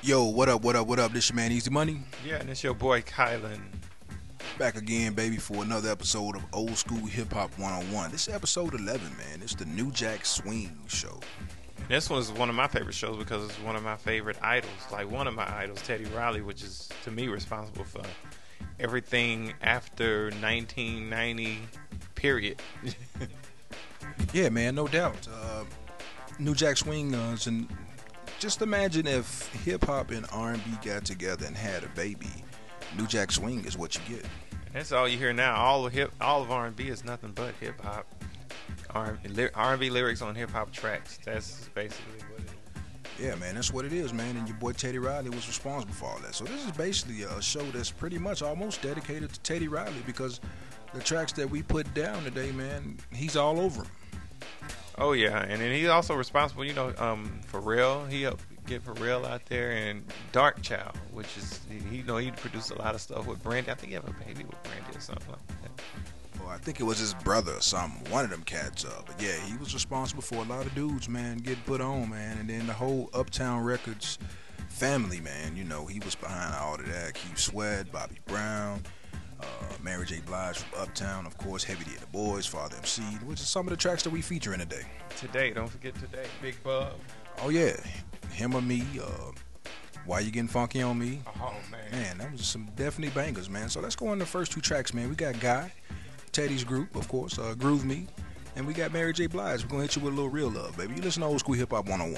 Yo, what up, what up, what up? This your man Easy Money. Yeah, and it's your boy Kylan. Back again, baby, for another episode of Old School Hip Hop 101. This is episode 11, man. It's the New Jack Swing Show. This was one of my favorite shows because it's one of my favorite idols. Like one of my idols, Teddy Riley, which is, to me, responsible for everything after 1990, period. Yeah, man, no doubt. New Jack Swing and just imagine if hip-hop and R&B got together and had a baby. New Jack Swing is what you get. That's all you hear now. All of R&B is nothing but hip hop. R&B lyrics on hip hop tracks. That's basically what it is. Yeah, man, that's what it is, man. And your boy Teddy Riley was responsible for all that. So this is basically a show that's pretty much almost dedicated to Teddy Riley because the tracks that we put down today, man, he's all over them. Oh yeah, and then he's also responsible, Pharrell. He helped get Pharrell out there, and Dark Child, which is he produced a lot of stuff with Brandy. I think he had a baby with Brandy or something like that. Well, I think it was his brother or something. One of them cats. But yeah, he was responsible for a lot of dudes, man, getting put on, man. And then the whole Uptown Records family, man. You know, he was behind all of that. Keith Sweat, Bobby Brown. Mary J. Blige from Uptown, of course, Heavy D and the Boys, Father MC, which is some of the tracks that we feature in today. Today, don't forget today, Big Bub. Oh yeah, Him or Me, Why You Getting Funky on Me. Oh man. Man, that was some definitely bangers, man. So let's go on the first two tracks, man. We got Guy, Teddy's group, of course, Groove Me, and we got Mary J. Blige. We're gonna hit you with a little real love, baby. You listen to Old School Hip Hop 101.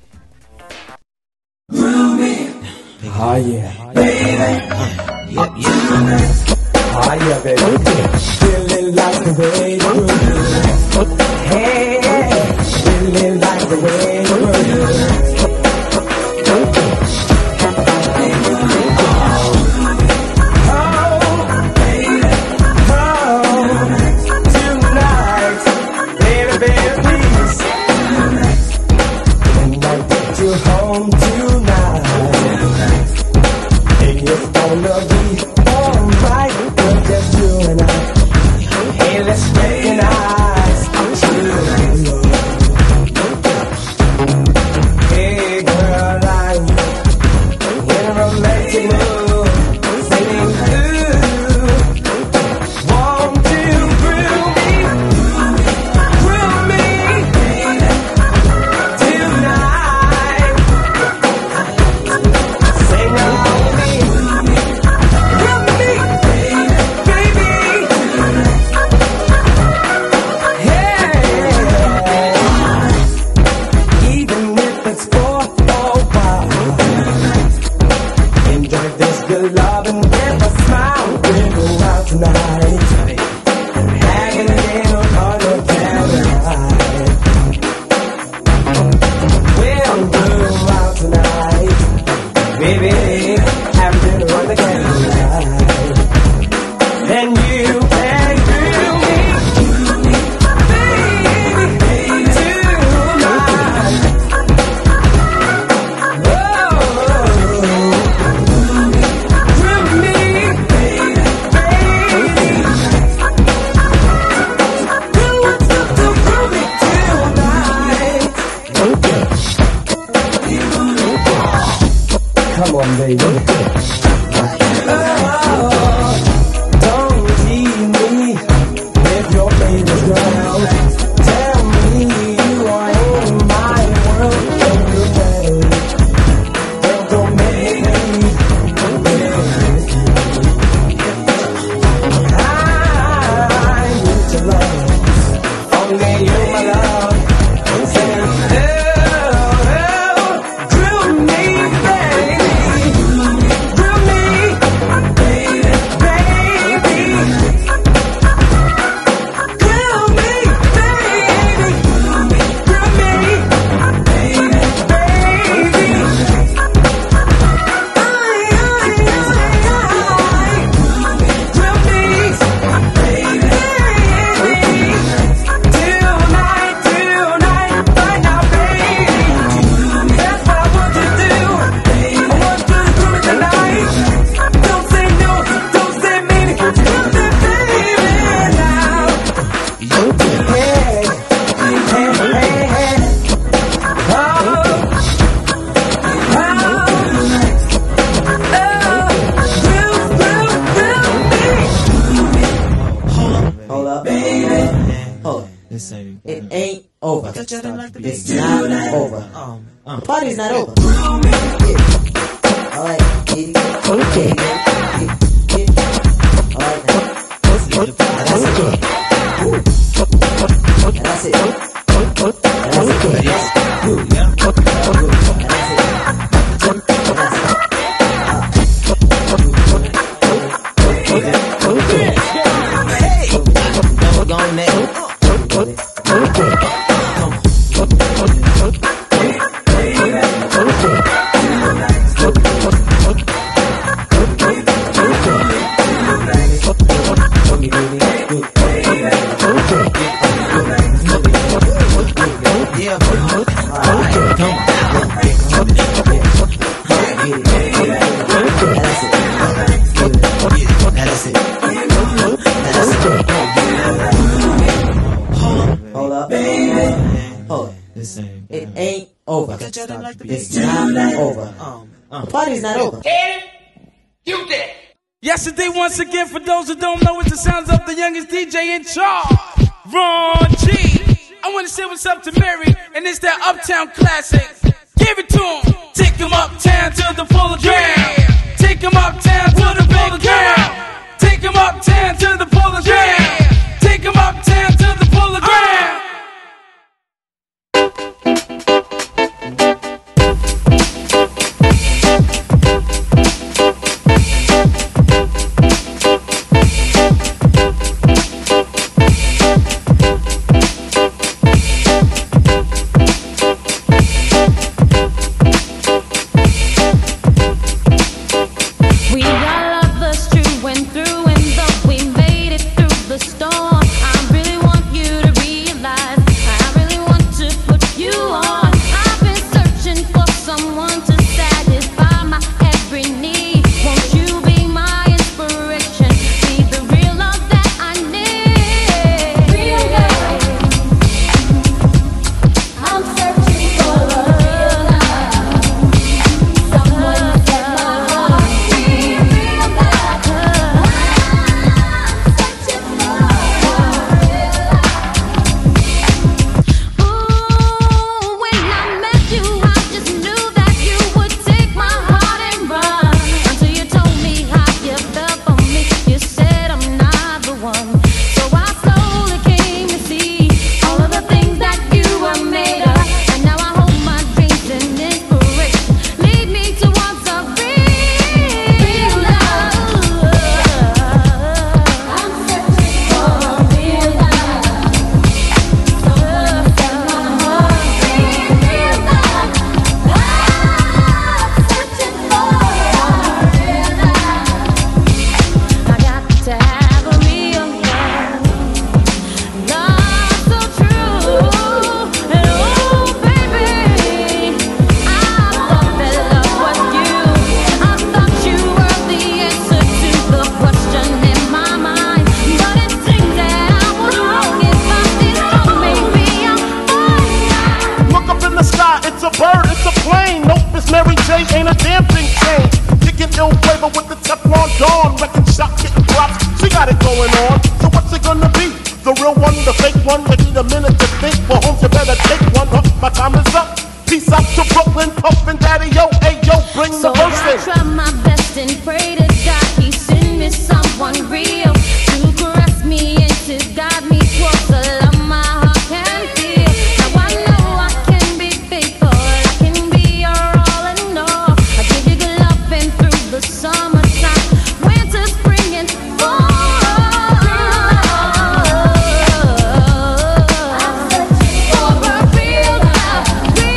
Groove me. Oh yeah. Baby. Yep. Oh yeah, baby. Feeling like the way you move. Hey, feeling like the way you move. Tonight, baby, baby, please. When I get you home tonight, it's gonna be alright. Just you and I. Hey, let's recognize I'm true. It's not over. The party's not over. Alright, okay. Alright, that's it. That's it. It ain't over. It's not over. The party's not over. You did. Yesterday, once again, for those who don't know, it's the sounds of the youngest DJ in charge, Ron G. I want to say what's up to Mary, and it's that Uptown classic. Give it to him. Take him uptown to the full ground. Take him uptown to the full ground. Take him uptown to the full ground. Take him uptown to the full ground. Real love.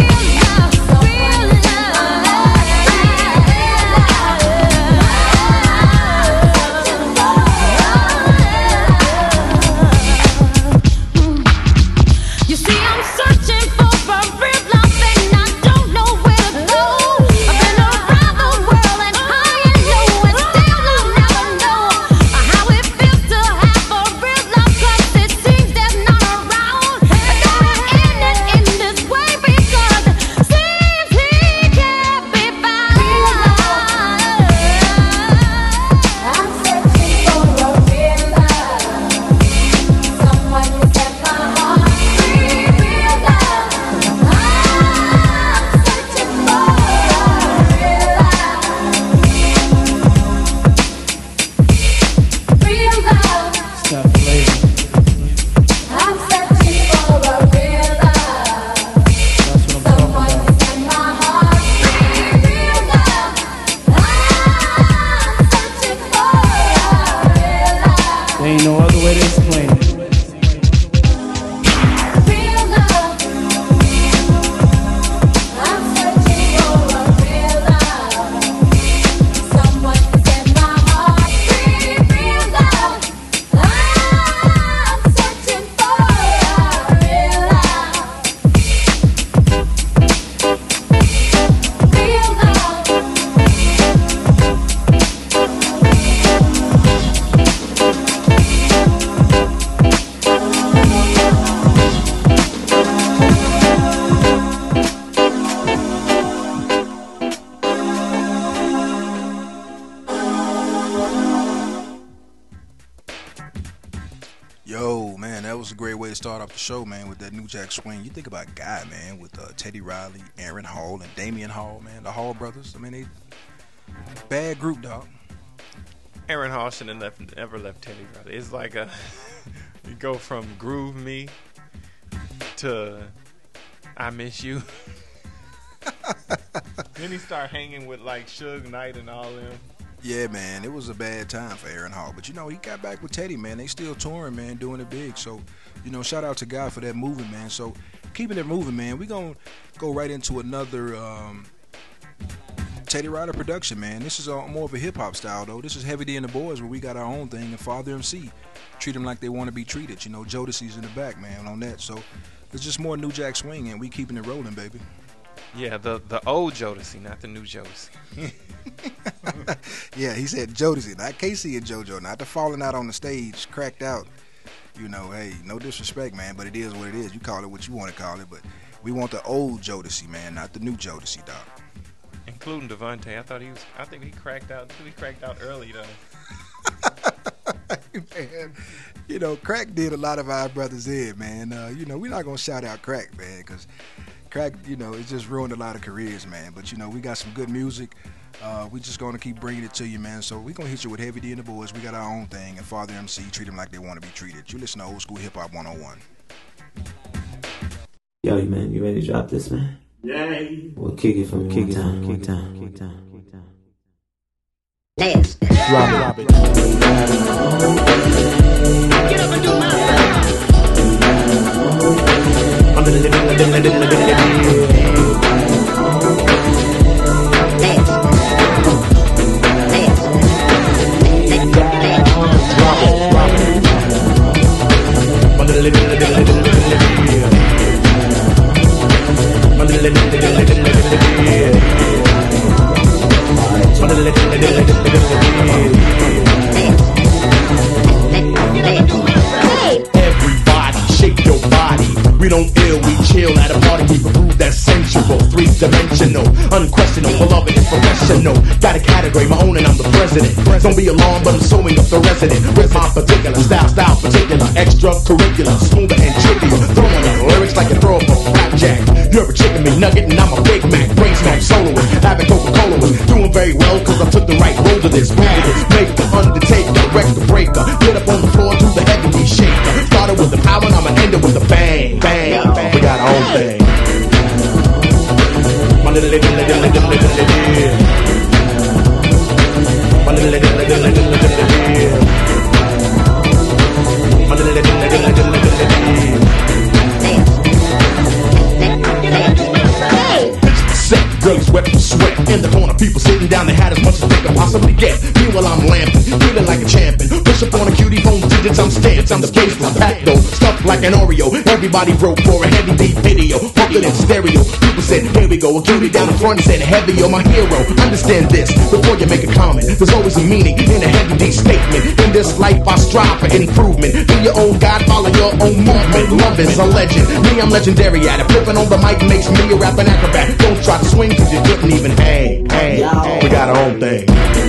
start off the show, man, with that New Jack Swing. You think about Guy, man, with Teddy Riley, Aaron Hall, and Damian Hall, man, the Hall brothers. I mean, they bad group, dog. Aaron Hall shouldn't have ever left Teddy Riley. It's like you go from Groove Me to I Miss You. Then he start hanging with like Suge Knight and all them. Yeah, man, it was a bad time for Aaron Hall. But, you know, he got back with Teddy, man. They still touring, man, doing it big. So, you know, shout out to Guy for that moving, man. So, keeping it moving, man, we're going to go right into another Teddy Riley production, man. This is more of a hip-hop style, though. This is Heavy D and the Boys, where we got our own thing, and Father MC. Treat them like they want to be treated. You know, Jodeci's in the back, man, on that. So, it's just more New Jack Swing, and we keeping it rolling, baby. Yeah, the old Jodeci, not the new Jodeci. Yeah, he said Jodeci, not Casey and JoJo, not the falling out on the stage, cracked out. You know, hey, no disrespect, man, but it is what it is. You call it what you want to call it, but we want the old Jodeci, man, not the new Jodeci, dog. Including Devontae. I think he cracked out too. He cracked out early though. Man, you know, Crack did a lot of our brothers in, man. You know, we're not gonna shout out Crack, man, because Crack, you know, it just ruined a lot of careers, man. But, you know, we got some good music. We just going to keep bringing it to you, man. So we're going to hit you with Heavy D and the Boys. We got our own thing. And Father MC, treat them like they want to be treated. You listen to Old School Hip Hop 101. Yo, man, you ready to drop this, man? Yeah. We'll kick it from one time. Let's Drop it. get up and do my thing. Everybody, shake your body. We don't ill, we chill at a party. Keep a groove that's sensual, three-dimensional, unquestionable, beloved is professional. Got a category, my own, and I'm the president. Don't be alarmed, but I'm sewing up the resident. With my particular style particular, extracurricular, smoother and trickier. Throwing the lyrics like a throw up a rap jack. You're a chicken McNugget and I'm a Big Mac. Brain smack soloist, having Coca-Cola was doing very well cause I took the right road to this. Make the undertaker, wreck the breaker. Get up on the floor, do the heavy shaker. Started with the power and I'ma end it with a bang. Bang, we got our own thing. My little girls wet from sweat. In the corner, people sitting down, they had as much as they could possibly get. Meanwhile, I'm lamping, feeling like a champion. Push up on a cutie phone digits, I'm stamped. I'm the case from packed though, stuffed like an Oreo. Everybody broke for a Heavy D video, fucking in stereo. People said, here we go, a cutie down the front and said, Heavy, you're my hero. Understand this, before you make a comment, there's always a meaning in a Heavy D statement. In this life, I strive for improvement. Be your own God, follow your own movement. Love is a legend, me, I'm legendary at it. Flipping on the mic makes me a rapping acrobat. Don't try to swing cause you couldn't even hang. We got our own thing.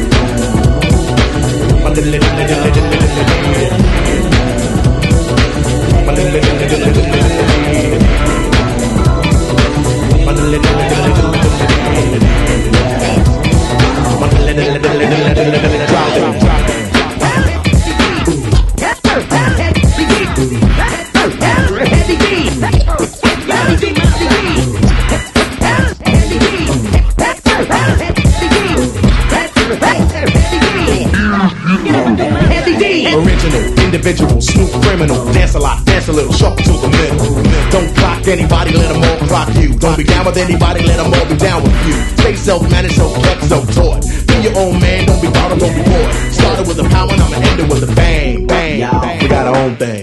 Original, individual, smooth criminal. Dance a lot, dance a little, shuffle to the middle. Don't clock anybody, let them all clock you. Don't be down with anybody, let them all be down with you. Stay self-managed, self-kept, self-taught. Be your own man, don't be bothered, don't be bored. Started with a power and I'ma end it with a bang, bang, bang. We got our own thing.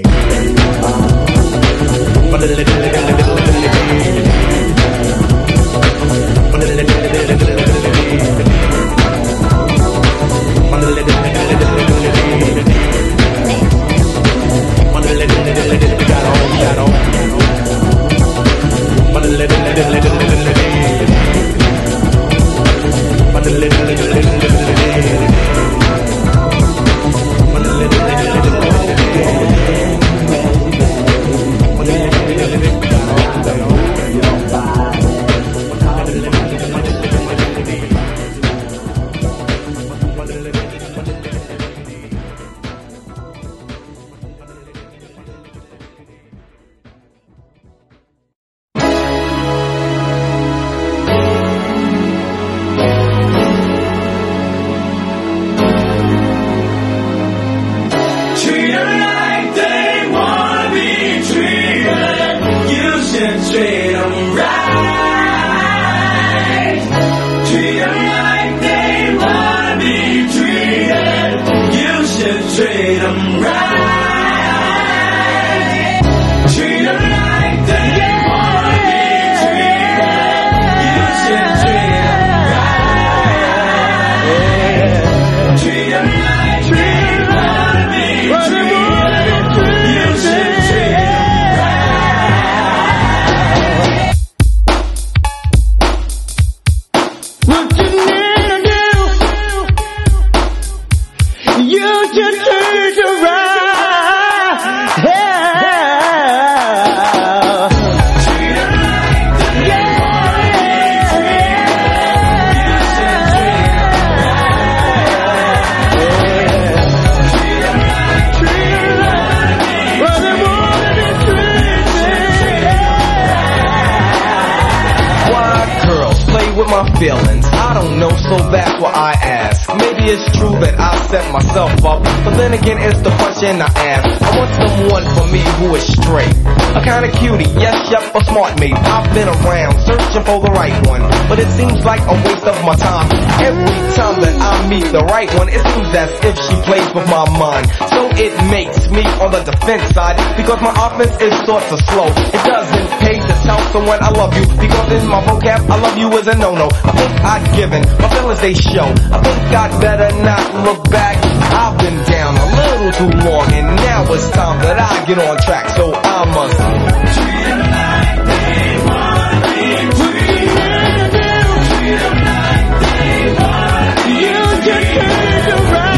with my feelings? I don't know, so that's why I ask. Maybe it's true that I set myself up, but then again, it's the question I ask. I want someone for me who is straight, a kind of cutie, yes, yep, a smart mate. I've been around searching for the right one, but it seems like a waste of my time. Every time that I meet the right one, it seems as if she plays with my mind. So it makes me on the defense side, because my offense is sort of slow. It doesn't pay to tell someone I love you, because in my vocab, I love you is a no-no. I think I'd given, my feelings they show. I think I'd better not look back. I've been down a little too long, and now it's time that I get on track. So I must treat them like they wanna be treated. Treat them like they wanna be treated. You just treat them right.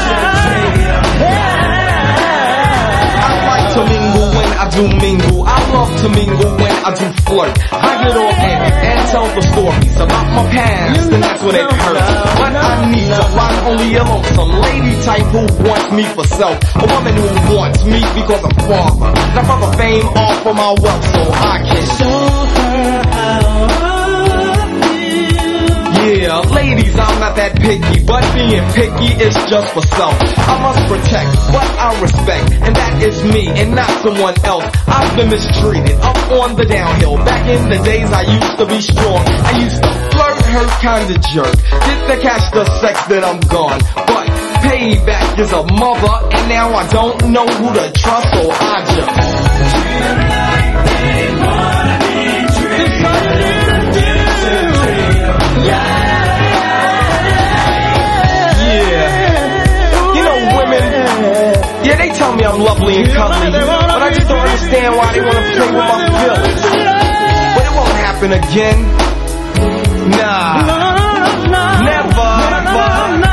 I like to mingle when I do mingle. I love to mingle when I do flirt. I get on and tell the stories about my past, and that's when it hurts. But I need to find only a lonesome lady type who wants me for self. A woman who wants me because I'm father, not for the fame or for my wealth, so I can show her how. Yeah, ladies, I'm not that picky, but being picky is just for self. I must protect what I respect, and that is me and not someone else. I've been mistreated up on the downhill. Back in the days I used to be strong, I used to flirt, her kind of jerk. Did to catch the sex that I'm gone, but payback is a mother, and now I don't know who to trust, so I just treat them like they wanna be treated. Yeah, they tell me I'm lovely and cuddly, but I just don't understand why they want to play with my feelings. But it won't happen again. Nah, never.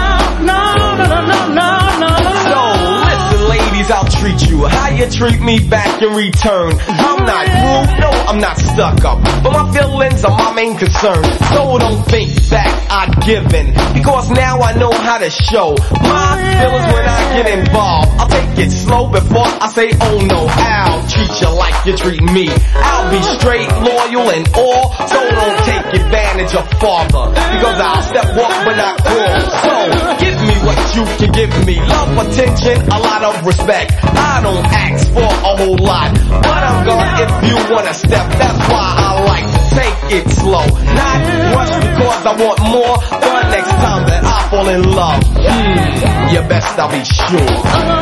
So listen, ladies, I'll treat you how you treat me back in return. I'm not rude, no, I'm not stuck up, but my feelings are my main concern. So don't think that I've given, because now I know how to show my feelings when I get involved. I'll take it slow before I say oh no. I'll treat you like you treat me. I'll be straight, loyal, and all. So don't take advantage of father, because I'll step walk but not crawl. So give me what you can give me: love, attention, a lot of respect. I don't ask for a whole lot, but I'm gone if you wanna step. That's why I like to take it slow, not rush, because I want more. The next time that I fall in love, you best I'll be sure.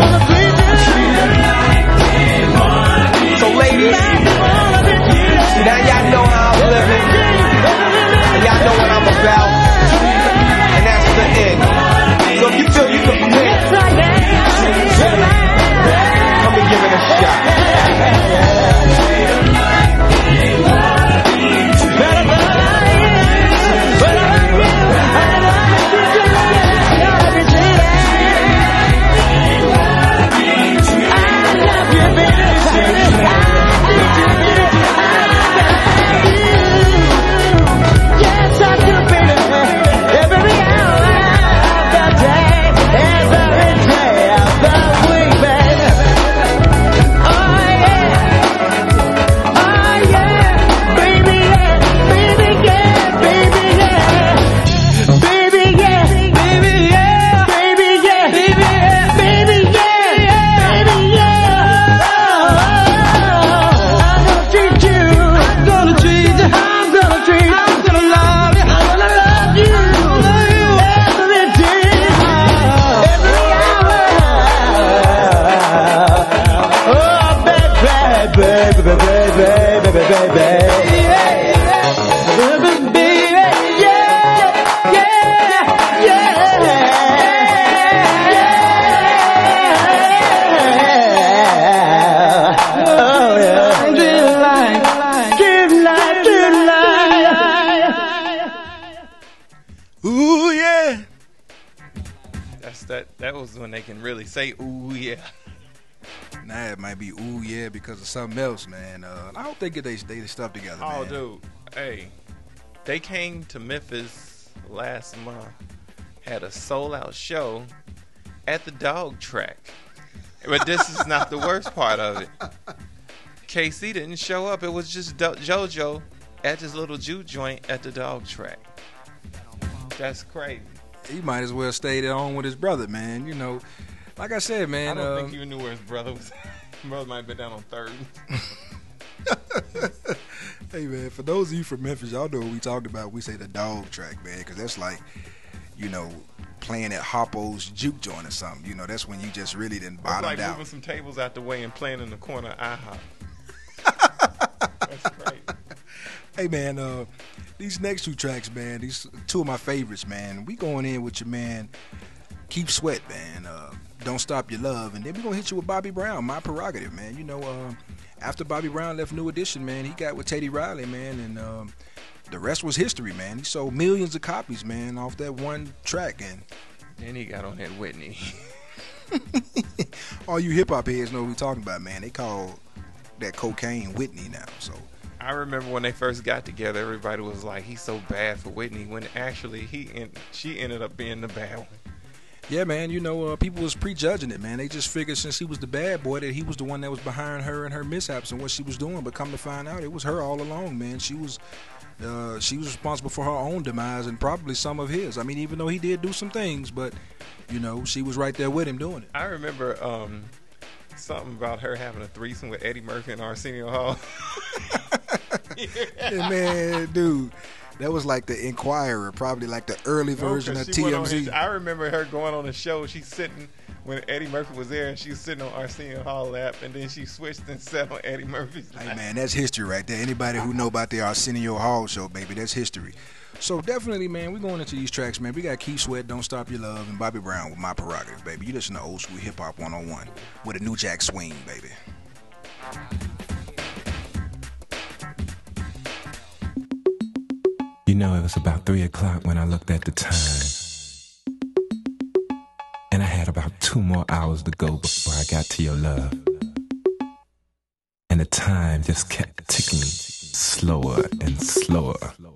So ladies, now y'all know how I'm living, and y'all know what I'm about, and that's the end. So if you feel you can pick, come and give it a shot. That was when they can really say ooh yeah. Nah, it might be ooh yeah because of something else, man. I hope they get their stuff together, man. Oh, dude. Hey, they came to Memphis last month, had a sold-out show at the dog track. But this is not the worst part of it. KC didn't show up. It was just JoJo at this little juke joint at the dog track. That's crazy. He might as well stayed at home with his brother, man. You know, like I said, man. I don't think you knew where his brother was. His brother might have been down on 3rd. Hey, man, for those of you from Memphis, y'all know what we talked about. We say the dog track, man, because that's like, you know, playing at Harpo's juke joint or something. You know, that's when you just really didn't bottom like out. Moving some tables out the way and playing in the corner of IHOP. That's crazy. Hey, man, these next 2 tracks, man, these 2 of my favorites, man. We going in with your man, Keith Sweat, man. Don't Stop Your Love. And then we're going to hit you with Bobby Brown, My Prerogative, man. You know, after Bobby Brown left New Edition, man, he got with Teddy Riley, man, and the rest was history, man. He sold millions of copies, man, off that one track. And then he got on that Whitney. All you hip-hop heads know what we talking about, man. They call that cocaine Whitney now, so. I remember when they first got together, everybody was like, he's so bad for Whitney, when actually she ended up being the bad one. Yeah, man, you know, people was prejudging it, man. They just figured since he was the bad boy that he was the one that was behind her and her mishaps and what she was doing. But come to find out, it was her all along, man. She was responsible for her own demise and probably some of his. I mean, even though he did do some things, but, you know, she was right there with him doing it. I remember something about her having a threesome with Eddie Murphy and Arsenio Hall. Yeah, man, dude. That was like the Inquirer, probably like the early version of TMZ. I remember her going on a show. She's sitting when Eddie Murphy was there, and she was sitting on Arsenio Hall lap, and then she switched and sat on Eddie Murphy's lap. Hey, man, that's history right there. Anybody who know about the Arsenio Hall show, baby, that's history. So definitely, man, we're going into these tracks, man. We got Keith Sweat, Don't Stop Your Love, and Bobby Brown with My Prerogative, baby. You listen to old school hip hop 101 with a New Jack Swing, baby. You know, it was about 3 o'clock when I looked at the time. And I had about 2 more hours to go before I got to your love. And the time just kept ticking slower and slower.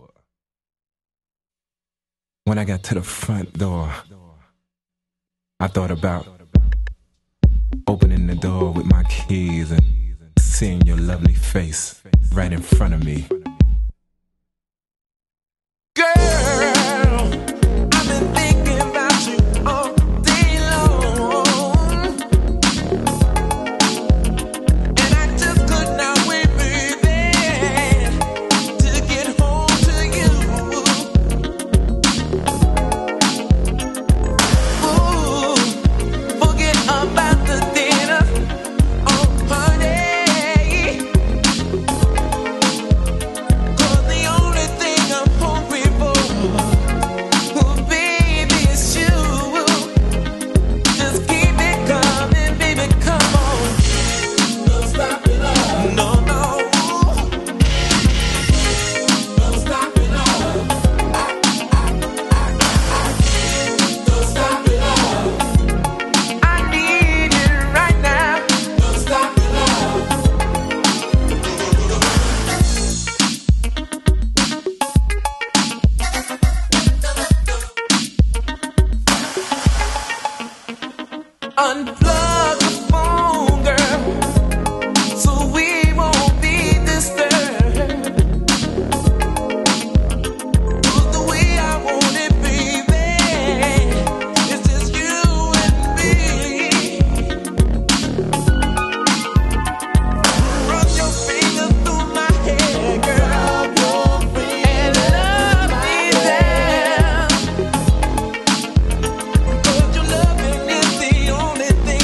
When I got to the front door, I thought about opening the door with my keys and seeing your lovely face right in front of me. Girl, I've been thinking about you all day long, and I just could not wait, baby, to get home to you. Ooh, forget about the dinner, oh honey, 'cause the only thing I'm hungry for, oh baby, it's you. Just keep it coming, baby, come on. Don't stop it all. No, no. Don't stop it all. Don't stop it all. I need it right now. Don't stop it all. Unplug the phone, girl, so we won't be disturbed. 'Cause the way I want it, baby, it's just you and me. Run your fingers through my hair, girl, and love me there. 'Cause your loving is the only thing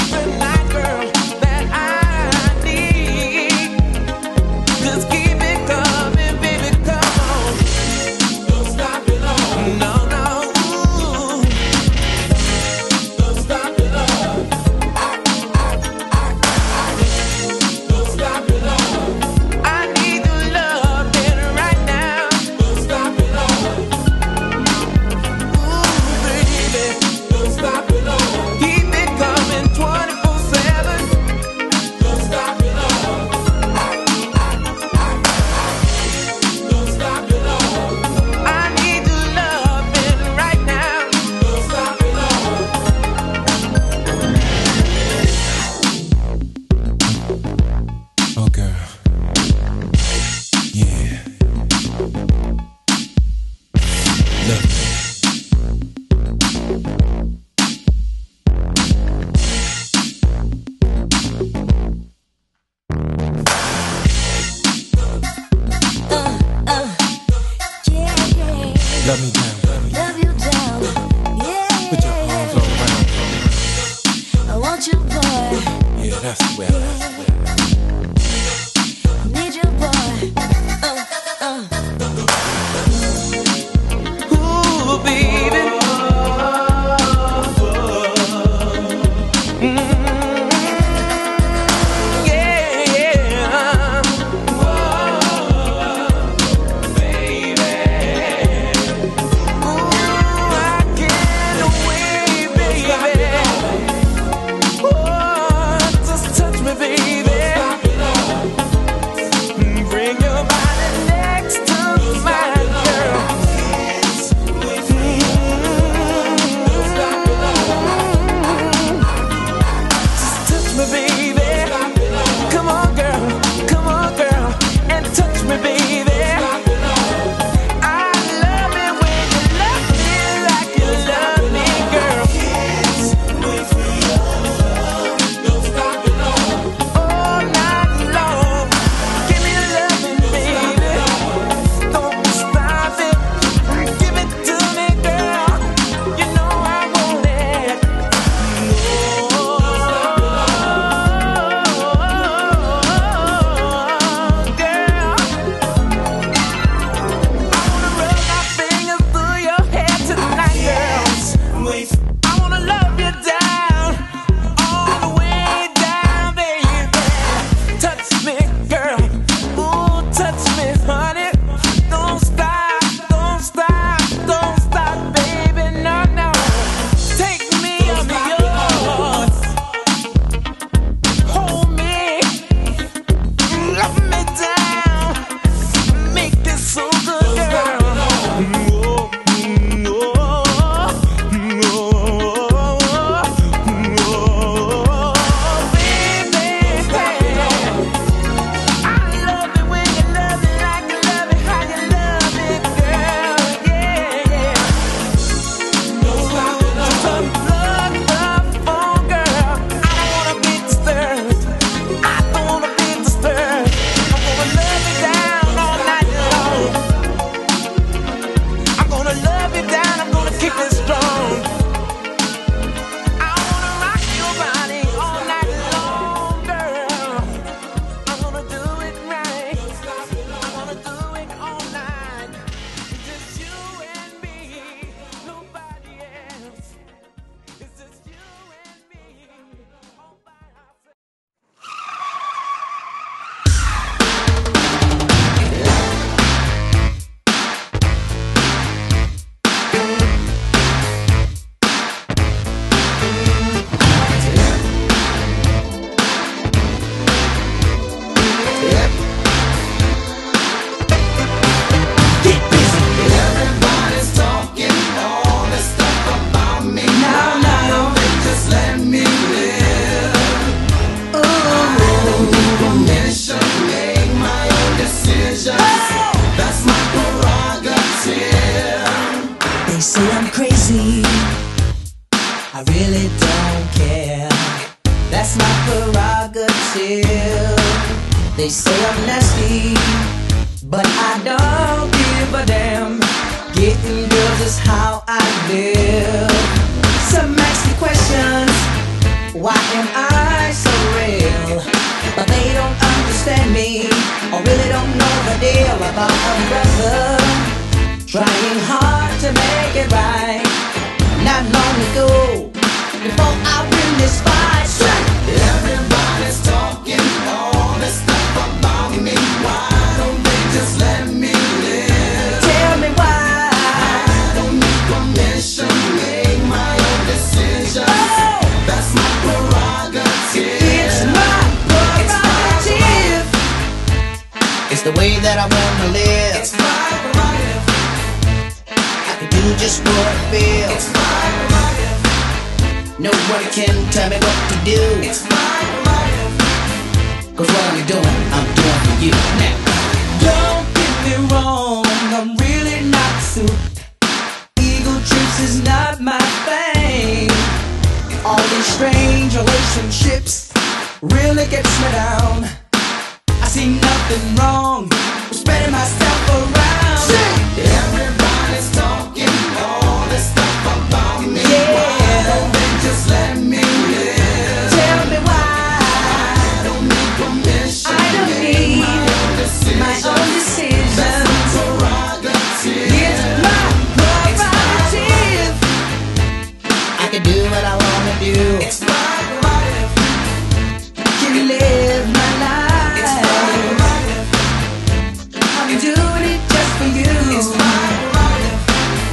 Love me down. Love you down. Yeah. Put your arms all around me. I want you, boy. Yeah, that's the way I like it. I need you, boy. Ooh, baby. They say I'm nasty, but I don't give a damn. Getting girls is how I live. Some ask me questions, why am I so real? But they don't understand me, or really don't know the deal about a brother trying hard to make it right. Not long ago, before I win this fight, everybody's talking all this stuff about me. Why don't they just let me live? Tell me why. I don't need permission, make my own decisions. Oh, that's my prerogative. It's my prerogative. It's the way that I wanna live. It's my prerogative. I can do just what I feel. It's my prerogative. Nobody can tell me what to do. It's my prerogative. 'Cause what I'm doing for you now. Don't get me wrong, I'm really not suited really gets me down. I see nothing wrong with spreading myself around. Everybody's talking all this stuff about me. Yeah. Why don't they just let me live? Tell me why. I don't need permission. I don't need my own decision. That's my prerogative. It's my prerogative. I can do what I wanna do. It's my prerogative. Can live my life. It's my prerogative. I'm doing it just for you. It's my prerogative.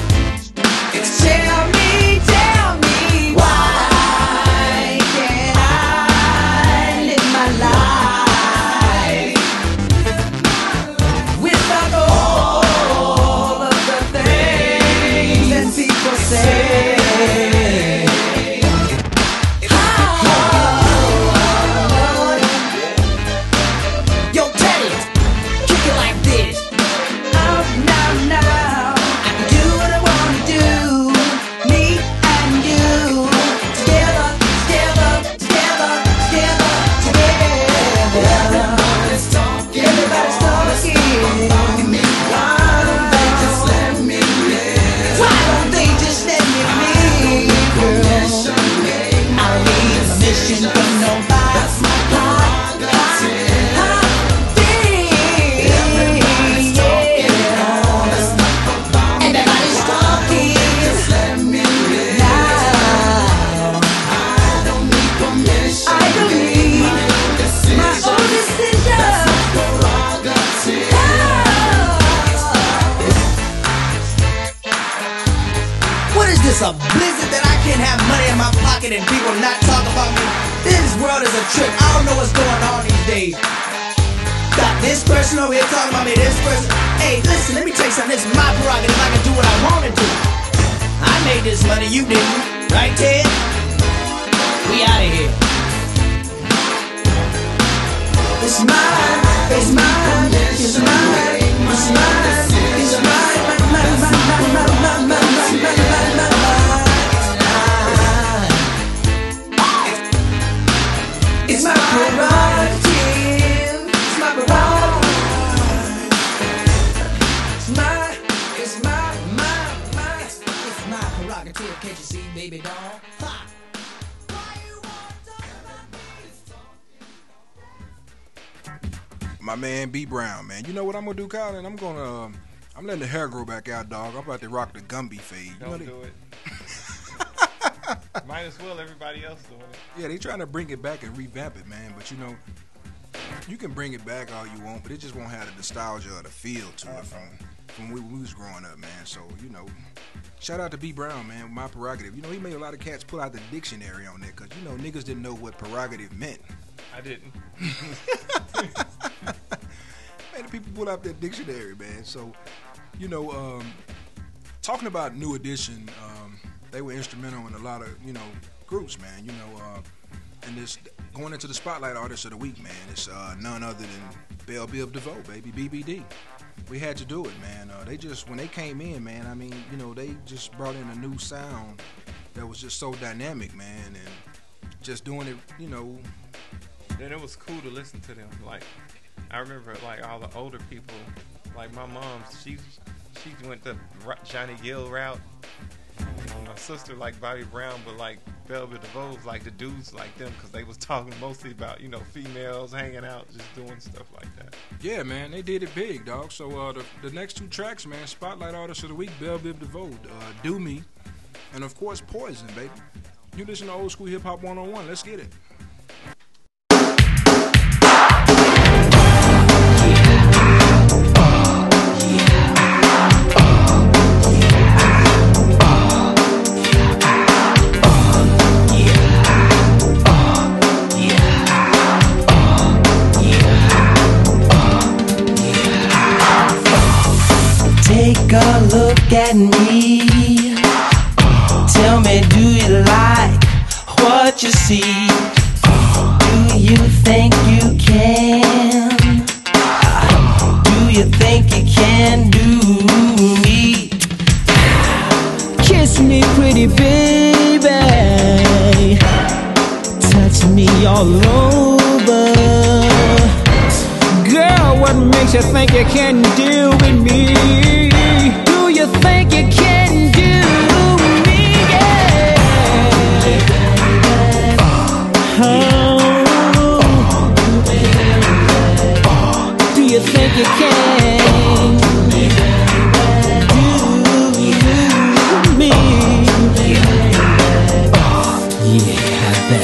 Tell me why can't I live my life without all of the things that people say? Yo, Teddy, kick it like this. Oh, now, I can do what I wanna do. Me and you, together. Everybody's talking about me. Why don't they just let me live? Why don't they just let me live, girl? I don't need permission from nobody. That's my prerogative. Everybody's talking all this stuff about me. Everybody's talking. Just let me live. Now I don't need permission. I don't need my own decision. That's my prerogative. What is this, a blizzard that I can't have money in my pocket and people not talk about me? This world is a trick. I don't know what's going on these days. Got this person over here talking about me, this person. Hey, listen, let me tell you something. This is my prerogative. I can do what I want to do. I made this money, you didn't. Right, Ted? We out of here. It's mine, it's mine, it's mine, it's mine, it's mine, it's my prerogative, it's my prerogative, it's my prerogative, can't you see, baby doll? Ha! My man B Brown, man. You know what I'm gonna do, Colin? I'm letting the hair grow back out, dog. I'm about to rock the Gumby fade. Don't do it. Might as well. Everybody else doing it. Yeah, they trying to bring it back and revamp it, man. But you know, you can bring it back all you want, but it just won't have the nostalgia or the feel to it from when we was growing up, man. So you know, shout out to B Brown, man. My prerogative. You know, he made a lot of cats pull out the dictionary on that because you know niggas didn't know what prerogative meant. I didn't. Man, the people pull out that dictionary, man. So, you know, talking about New Edition, they were instrumental in a lot of, you know, groups, man. You know, and this going into the Spotlight Artist of the Week, man. It's none other than Belle Biv DeVoe, baby, BBD. We had to do it, man. They just, when they came in, man, I mean, you know, they just brought in a new sound that was just so dynamic, man, and just doing it, you know. Then it was cool to listen to them. Like, I remember, like, all the older people, like my mom, she went the Johnny Gill route. My sister like Bobby Brown, but like Belle Biv DeVoe, like the dudes like them, because they was talking mostly about, you know, females hanging out, just doing stuff like that. Yeah, man, they did it big, dog. So the next two tracks, man, Spotlight Artist of the Week, Belle Biv DeVoe, Do Me, and of course Poison, baby. You listen to Old School Hip Hop 101. Let's get it. Take a look at me. Tell me, do you like what you see? Do you think you can? Do you think you can do me? Kiss me, pretty baby. Touch me all over. makes you think you can deal with me? Do you think you can do me? Yeah. Do you think you can do me? Yeah, I bet.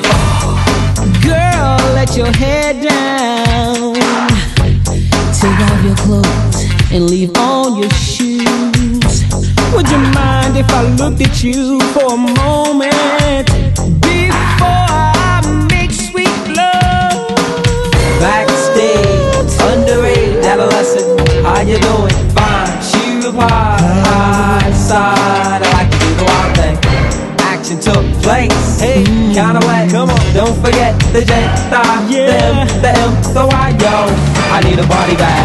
Girl, let your head down. Take off your clothes and leave on your shoes. Would you mind if I looked at you for a moment before I make sweet love? Backstage, underage, adolescent, how you doing? Fine, she replied, high side, I like to do the wild thing. Action took place, hey, kinda wet, come on, don't forget the J, the M, the M, the Y, yo, I need a body bag.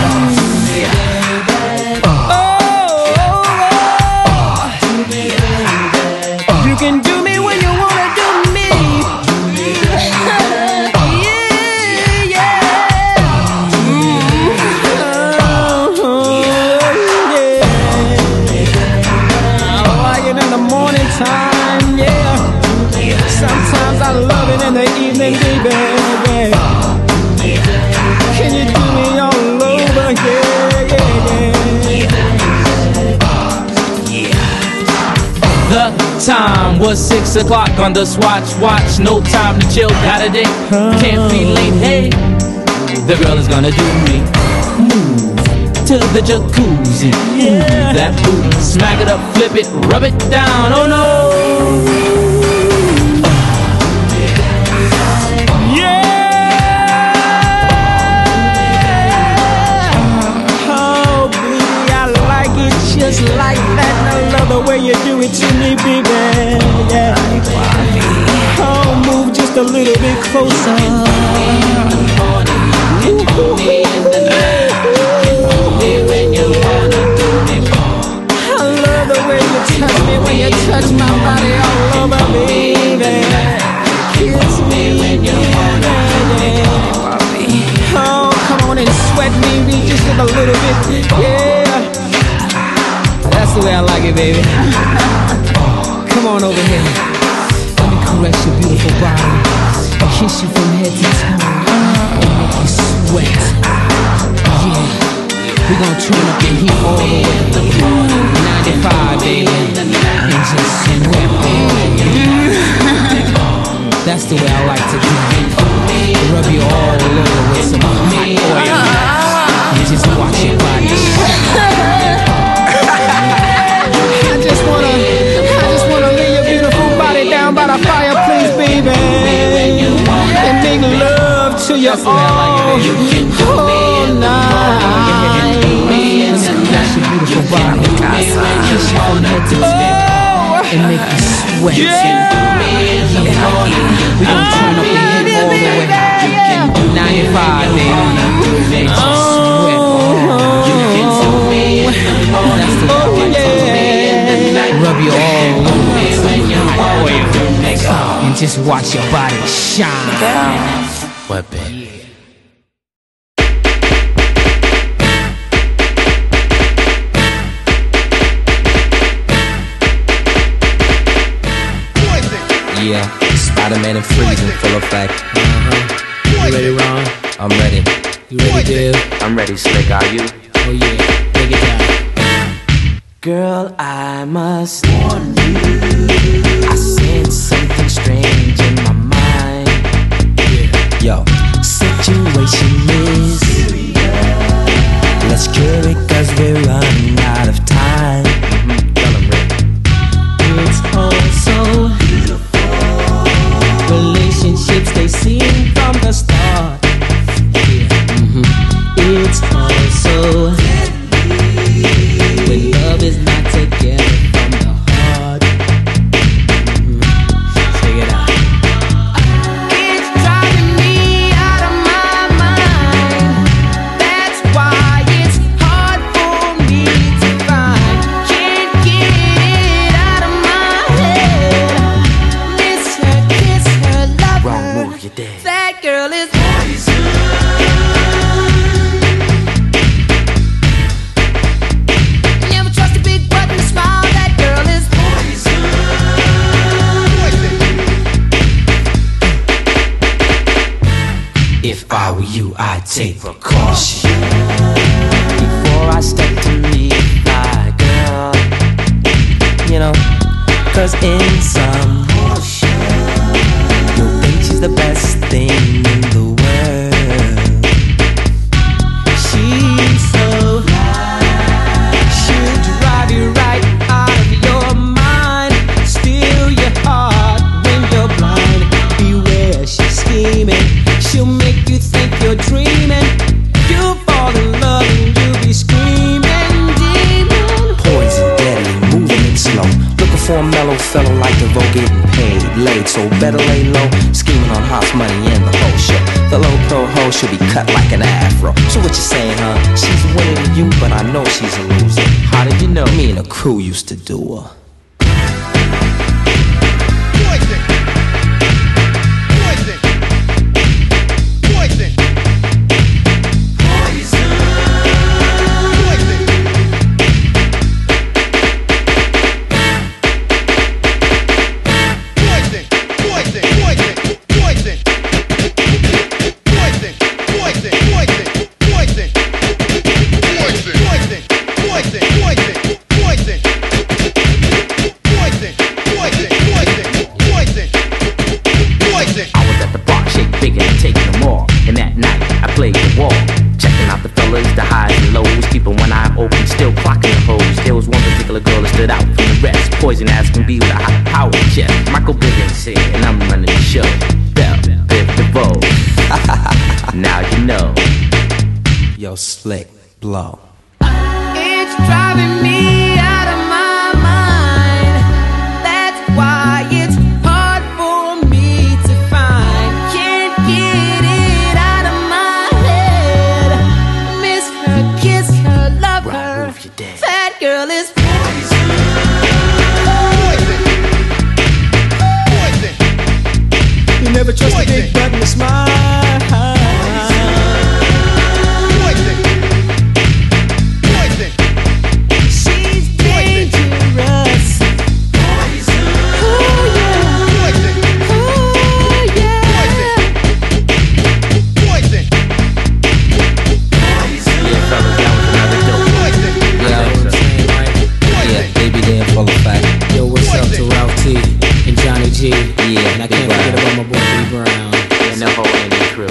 You can do me when you wanna do me. Yeah, yeah. Lying in the morning time, yeah. Sometimes I love it in the evening, baby. Yeah. Can you do me all over? Yeah, yeah, yeah. The time was 6 o'clock on the swatch watch. No time to chill, got a date, can't be late. Hey, the girl is gonna do me. Move to the jacuzzi, move that booty, smack it up, flip it, rub it down. Oh no. Just like that, I love the way you do it to me, baby. Yeah. Oh, move just a little bit closer. I love the way you touch me when you touch my body all over, baby. Kiss me, yeah. Oh, come on and sweat me just a little bit, yeah. That's the way I like it, baby. Come on over here. Let me caress your beautiful body, kiss you from head to toe, and make you sweat. Yeah, we gon' turn up the heat all the way to 95, baby, and just sweat, baby. That's the way I like to do it. Rub you all over with some hot oil, and just watch your body shine. I just wanna lay your beautiful body down by the fireplace, baby, and make love to you all night. That's your beautiful body, kiss you from head to toe, and make you sweat. We gon' turn up the heat all the way. 95, baby. Make you sweat. That's the way. Rub you all over and just watch your body shine. What, baby? Yeah, Spider-Man and Freeze in full effect. You ready, Ron? I'm ready. You ready, Dave? I'm ready, Slick. Are you? Oh yeah, take it down. Girl, I must warn you, I sense something strange in my mind. Yo, situation is serious. Let's cure it 'cause we're running out of time. It's all so beautiful. Relationships, they seem from the start. It's all so when love is not together from the heart. Check it out. It's driving me out of my mind. That's why it's hard for me to If I were you, I'd take precaution before I step to meet my girl. You know, 'cause in some you'll think she's the best thing in the world. She's so high, she'll drive you right out of your mind, steal your heart when you're blind. Beware, she's scheming, she'll make you think you're dreaming. You'll fall in love and you'll be screaming, demon. Poison, deadly, moving it slow. Looking for a mellow fellow like DeVoe, getting paid, laid, so better lay low. Scheming on house money and the whole show. The low pro hoe should be cut like an afro. So what you saying, huh? She's winning to you, but I know she's a loser. How did you know? Me and the crew used to do her. Poison. Poison. Poison. Poison ass can be with a high power chest. Michael Biggins here, and I'm running the show. Bell, Biff DeVoe. Now you know. Yo, Slick, blow. It's driving me out of my mind. That's why it's hard for me to find. Can't get it out of my head. Miss her, kiss her, love her. That girl is poison. You never trust a big button to smile. She's dangerous. Ooh, yeah. Ooh, yeah. Yeah, fellas, that was another dope. Yeah, baby, they're full of fact. Yo, what's up to Ralph T and Johnny G? Yeah, and I can't forget about my boy B Brown. And the whole Andy crew.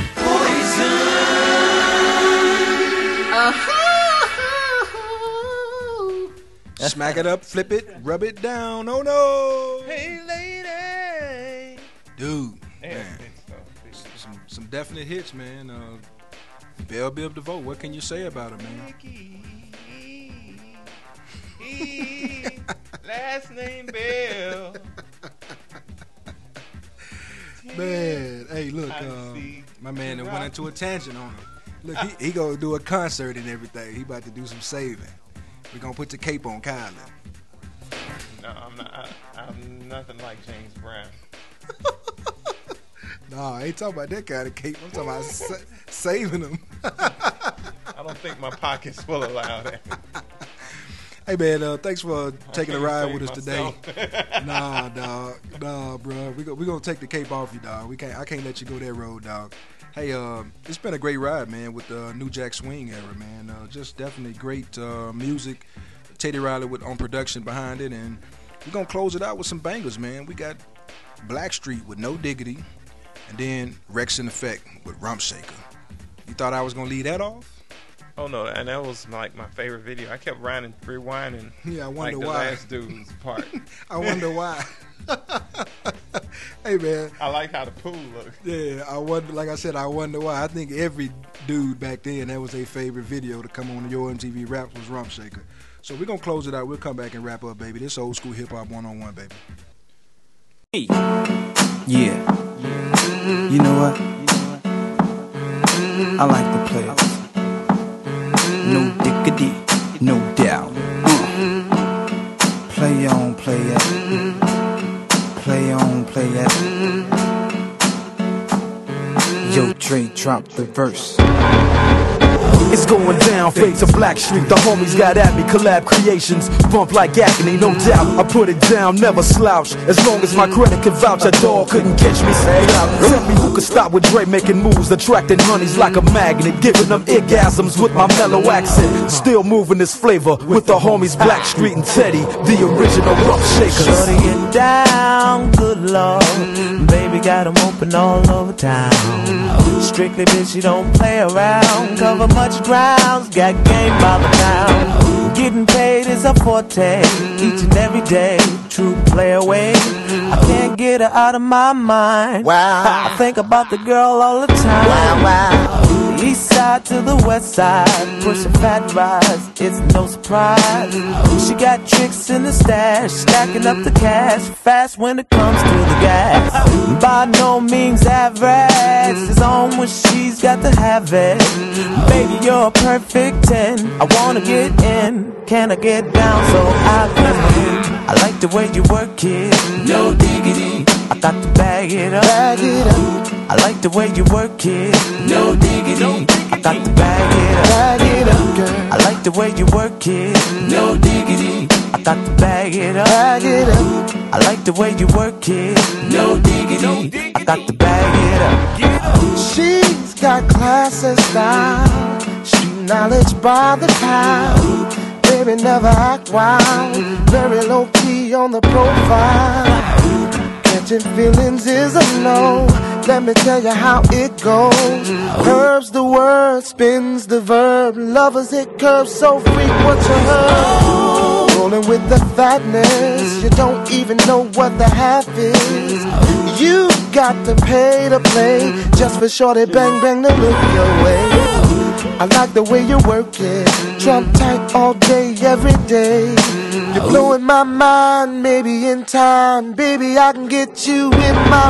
Smack it up, flip it, rub it down. Oh no! Hey lady, dude, man, some definite hits, man. Bell Biv DeVoe, what can you say about her, man? Last name Bell. Man, hey, look, my man that went into a tangent on him. Look, he gonna do a concert and everything. He about to do some saving. We're gonna put the cape on Kylie. No, I'm not. I'm nothing like James Brown. No, I ain't talking about that kind of cape. I'm talking about saving them. I don't think my pockets will allow that. Hey man, thanks for taking a ride with us today. Nah, dog, nah, bro. We gonna take the cape off you, dog. I can't let you go that road, dog. Hey, it's been a great ride, man, with the New Jack Swing era, man. Just definitely great music. Teddy Riley on production behind it, and we're gonna close it out with some bangers, man. We got Blackstreet with No Diggity, and then Rex in Effect with Rump Shaker. You thought I was gonna leave that off? Oh no, and that was like my favorite video. I kept rewinding. Yeah, I wonder like why. The last dude's part. I wonder why. Hey man, I like how the pool looked. Yeah, I wonder. Like I said, I wonder why. I think every dude back then, that was their favorite video to come on Your MTV Raps was Rump Shaker. So we're gonna close it out. We'll come back and wrap up, baby. This old school hip hop 101, baby. Yeah. You know what? I like the players. No diggity, no doubt. Play on, play it. Play on, play it. Yo, Dre, drop the verse. It's going down, fade to Blackstreet. The homies got at me, collab creations. Bump like agony, no doubt. I put it down, never slouch. As long as my credit can vouch, a dog couldn't catch me. Say out. Tell me who could stop with Dre making moves, attracting honeys like a magnet, giving them orgasms with my mellow accent. Still moving this flavor with the homies Blackstreet and Teddy, the original rough shakers. Shorty get down, good lord. Baby got them open all over town. Strictly bitch, you don't play around. Cover much grounds, got game by the pound. Getting paid is a forte, each and every day. True play away, I can't get her out of my mind. Wow, I think about the girl all the time. Wow, wow. The east side to the west side, pushing fat rides, it's no surprise. She got tricks in the stash, stacking up the cash, fast when it comes to the gas. By no means average, it's on when she's got to have it. Baby, you're a perfect 10, I wanna get in. Can I get down so I can win? I like the way you work it, no diggity. I got to bag it up, bag it up. I like the way you work it, no diggity. I got to bag it up, bag it up, girl. I like the way you work it, no diggity. I got to bag it up, bag it up. I like the way you work it, no diggity. I got to bag it up. She's got class and style, street knowledge by the pound. Baby, never act wild, very low key on the profile. Catching feelings is a no, let me tell you how it goes. Curves the word, spins the verb, lovers hit curves so frequent you heard. Rolling with the fatness, you don't even know what the half is. You got to pay to play, just for shorty bang bang to look your way. I like the way you work it, Trump tight all day, every day. You're blowing my mind, maybe in time, baby, I can get you in my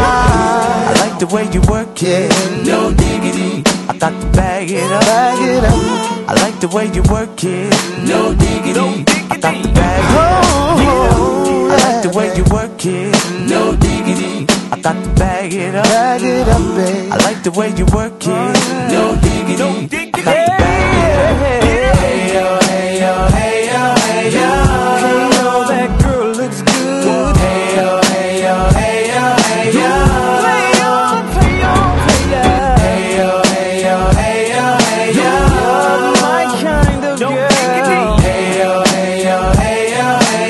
ride. I like the way you work it, no diggity. I got to bag it up, bag it up. I like the way you work it, no diggity. I got to bag it up. I like the way you work it, no diggity. I got to bag it up, babe. I like the way you work it, no diggity. I got to bag it up. Hey yo, hey yo, hey yo, hey yo. Hey yo, that girl looks good. Hey yo, hey yo, hey yo, hey yo. Play on, play on, play on. Hey yo, hey yo, hey yo, hey yo. You're my kind of girl. Hey yo, hey yo, hey yo, hey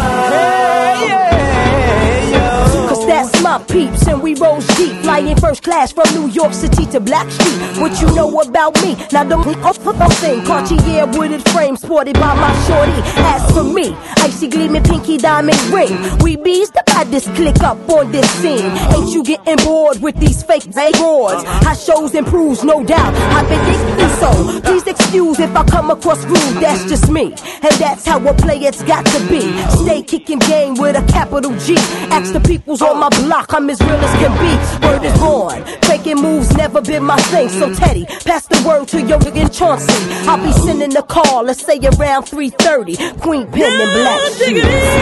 yo. Cause that's my peeps and we roll deep. Flying first class from New York City to Blackstreet. What you know about me? Now the thing, Cartier wooded frame sported by my shorty. As for me, icy gleaming pinky diamond ring. We bees the baddest click up on this scene. Ain't you getting bored with these fake roars? How shows improves, no doubt. I've been thinking so. Please excuse if I come across rude. That's just me, and that's how a player's got to be. Stay kicking game with a capital G. Ask the peoples on my block, I'm as real as can be. Word is born, faking moves never been my thing. So Teddy, pass the word to your nigga Chauncey. I'll be sending the call, let's say around 3:30. Queen Pen and Blackstreet.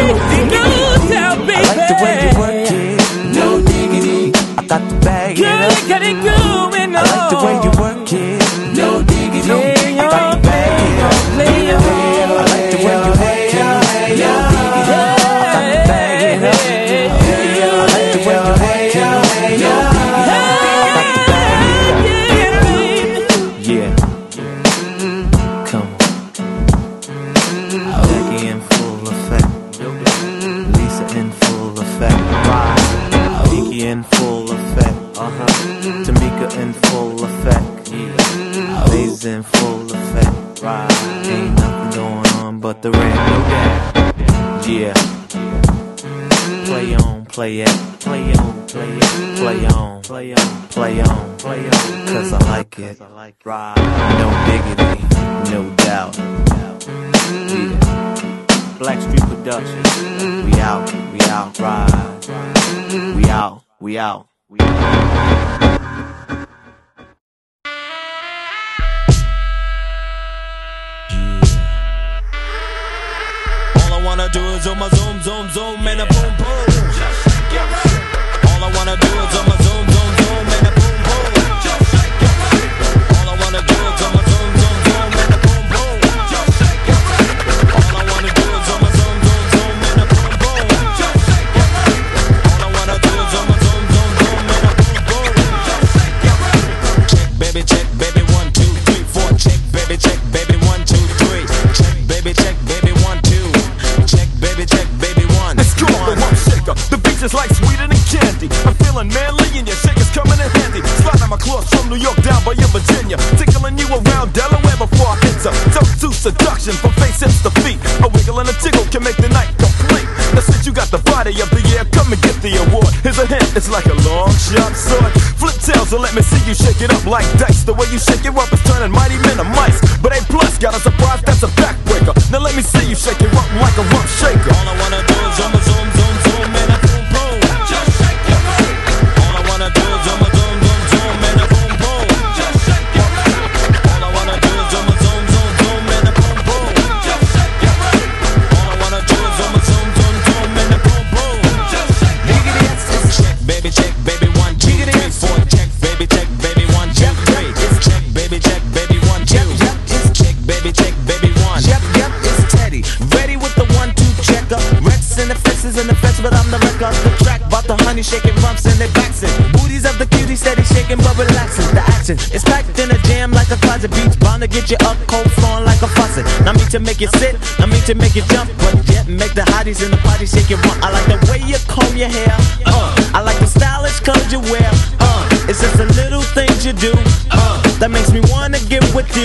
I like the way you work it, no diggity. I got to bag it up. Get it going on. I like the way you work it, no diggity. I got to bag it up. I like the way you work it, no diggity. I got to bag it up. I like the way you work it, no diggity. I got to bag it up. Yeah, come on. Jackie in full effect, Lisa in full effect, Nikki in full effect, Tamika in full effect, Lays in full effect, ain't nothing going on but the rain. Yeah, play on, play it, play on, play it, play on, play on, play on, play on, cause I like it, no diggity, no doubt. Yeah, Blackstreet Productions, we out, ride, we out, we out. All I wanna do is zoom, zoom, zoom, and a boom, boom. All I wanna do is zoom, zoom, zoom, zoom, and a boom, boom. All I wanna do is zoom, zoom. just like sweeter than candy. I'm feeling manly and your shake is coming in handy. Sliding my claws from New York down by your Virginia, tickling you around Delaware before I enter. Don't to seduction from face hips to feet. A wiggle and a tickle can make the night complete. Now since you got the body of the year, come and get the award. Here's a hint, it's like a long sharp sword. Flip tails and let me see you shake it up like dice. The way you shake it up is turning mighty men to mice. But A plus got a surprise, that's a backbreaker. Now let me see you shake it up like a rump shaker. All I wanna do is zoom, zoom, zoom, zoom, and a boom, boom. Just shake your body. All I wanna do is zoom, zoom, zoom, zoom, and a boom, boom. Just shake your body. All I wanna do is zoom, zoom, zoom, zoom, and a boom, boom. Just shake your body. All I wanna do is zoom, zoom, zoom, zoom, and a boom, boom. Just shake your body. Check, baby, 1, 2, 3, 4. Check, baby, 1, 2, 3. Check, baby, 1, 2. Check, baby, 1. Yep, it's Teddy. Ready with the 1, 2 checker. Rex in the fences in the fence, but I'm the wreck of the track. About the honey shaking rumps and they backs it. Booties of the cutie steady shaking but relaxing. The action is packed in a jam like a closet. Beats bound to get you up cold flowing like a faucet. Not me to make you sit, not me to make you jump, but yet make the hotties in the party shake it rump. I like the way you comb your hair. I like the stylish clothes you wear. It's just the little things you do that makes me wanna get with you.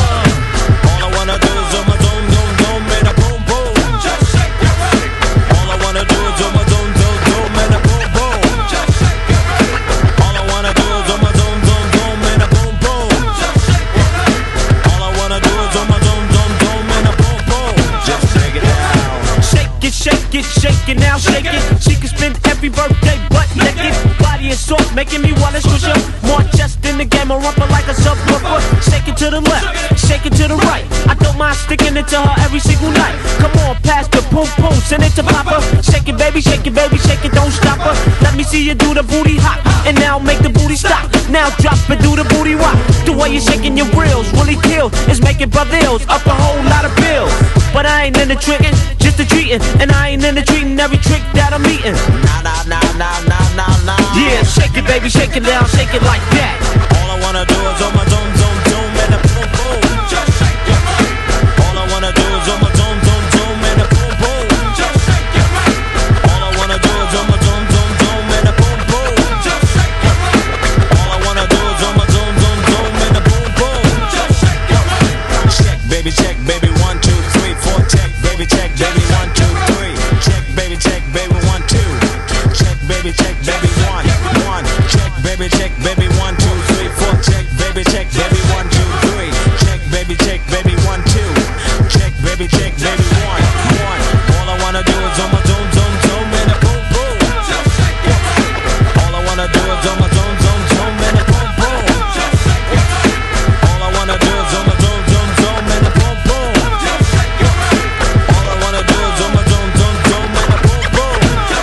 All I wanna do is zoom, zoom, zoom, zoom, and a boom, boom. Just shake your body. All I wanna do is zoom, zoom, zoom, zoom, and a boom, boom. Just shake your body. All I wanna do is zoom, zoom, zoom, zoom, and a boom, boom. Just shake your body. All I wanna do is zoom, zoom, zoom, zoom, and a boom, boom. Just break it down. Shake it now, shake it. She can spend every birthday butt naked. Body is soft, making me wanna squish up. More chest in the game, a rumper like a subwoofer. Shake it to the left, shake it to the right. I don't mind sticking it to her every single night. Come on, pass the boom boom, send it to Papa. Shake it, baby, shake it, don't stop her. Let me see you do the booty hop, and now make the booty stop. Now drop it, do the booty rock. The way you're shaking your grills really kills. It's making brothers up a whole lot of bills. But I ain't into tricking, just the treating, and I ain't into treating every trick that I'm eating. Nah. Yeah, shake it, baby, shake it down, shake it like that. All I wanna do is zoom, zoom, zoom, zoom, and a boom, boom. Just shake your body. All I wanna do is zoom, zoom, zoom, zoom, and a boom, boom. Just shake your body. All I wanna do is zoom, zoom, zoom, zoom, and a boom, boom. Just shake your body. All I wanna do is zoom, zoom, zoom, zoom, and a boom, boom. Just shake your body. Check, baby, 1, 2, 3, 4. Check, baby, 1, 2, 3. Check, baby, 1, 2. Check, baby, 1, 1. Check, baby, 1, 2, 3, 4. Check, baby, 1, 2, 3. Check, baby, 1, 2. Check, baby, 1, 1. All I wanna do is zoom, zoom, zoom, zoom, and a boom, boom. All I wanna do is zoom, zoom, zoom, zoom, and a boom, boom. All I wanna do is zoom, zoom, zoom, zoom, and a boom, boom. All I wanna do is zoom, zoom, zoom, zoom, and a boom, boom.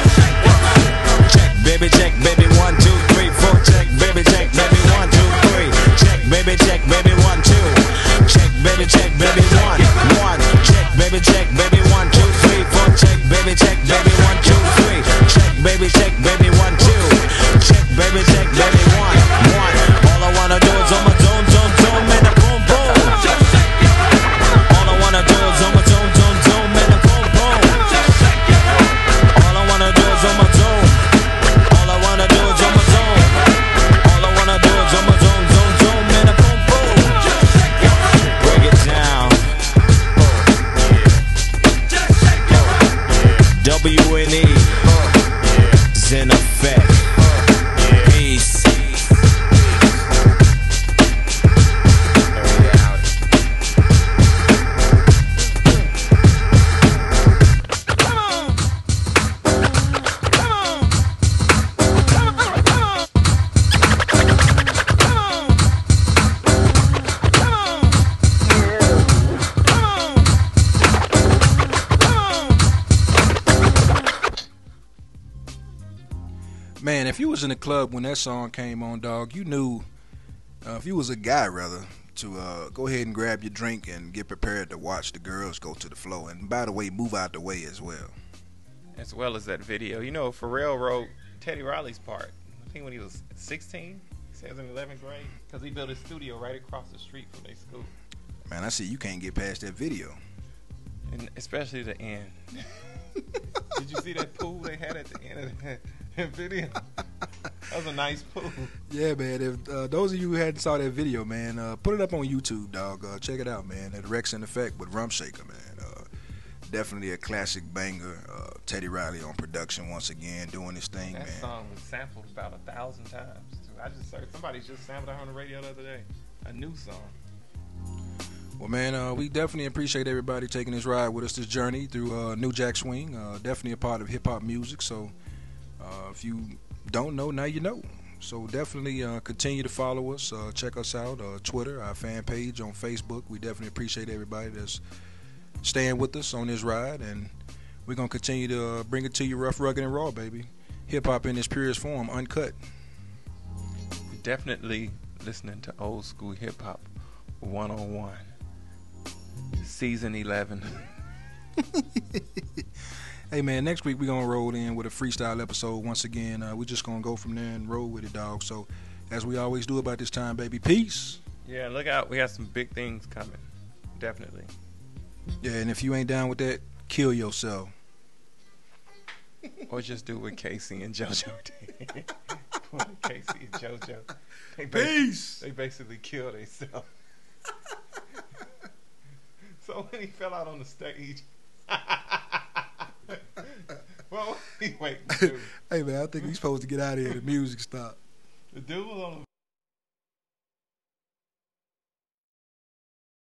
Check, baby, 1, 2, 3, 4. Check, baby, 1, 2, 3. Check, baby, 1, 2. Check, baby, 1, 1. Check, baby, 1, 2, 3, 4. Check, baby, 1, 2, 3. Check, baby, 1, 2. Check, baby, 1, 1. All I wanna do is zoom, zoom, zoom, zoom, and a boom, boom. All I wanna do is zoom, zoom, zoom, zoom, and a boom, boom. All I wanna do is zoom, zoom. All I wanna do is zoom, zoom. All I wanna do is zoom, zoom, zoom, zoom, and a boom, boom. Break it down. WNE is in effect. Peace. Man, if you was in the club when that song came on, dog, you knew, if you was a guy, rather, to go ahead and grab your drink and get prepared to watch the girls go to the floor. And by the way, move out the way as well. As well as that video. You know, Pharrell wrote Teddy Riley's part, I think when he was 16. He says in 11th grade. Because he built his studio right across the street from their school. Man, I see you can't get past that video. And especially the end. Did you see that pool they had at the end of that video. That was a nice poo. Yeah, man. If those of you who hadn't saw that video, man, put it up on YouTube, dog. Check it out, man. At Rex in Effect with Rump Shaker, man. Definitely a classic banger. Teddy Riley on production once again, doing his thing, That man. song was sampled about 1,000 times. Too. I just heard somebody just sampled it on the radio the other day. A new song. Well, man, we definitely appreciate everybody taking this ride with us, this journey through New Jack Swing. Definitely a part of hip hop music. So if you don't know, now you know. So definitely continue to follow us. Check us out. Twitter, our fan page on Facebook. We definitely appreciate everybody that's staying with us on this ride, and we're gonna continue to bring it to you rough, rugged, and raw, baby. Hip hop in its purest form, uncut. Definitely listening to old school hip hop 101, season 11. Hey man, next week we're gonna roll in with a freestyle episode once again. We're just gonna go from there and roll with it, dog. So as we always do about this time, baby, peace. Yeah, look out. We have some big things coming. Definitely. Yeah, and if you ain't down with that, kill yourself. Or just do what Casey and JoJo did. Casey and JoJo. Peace. They basically killed themselves. So when he fell out on the stage. Well, what he waiting to do? Hey man, I think we supposed to get out of here. The music stopped. The dude was on the